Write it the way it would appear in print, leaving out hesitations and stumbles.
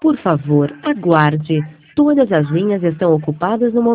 Por favor, aguarde. Todas as linhas estão ocupadas no momento.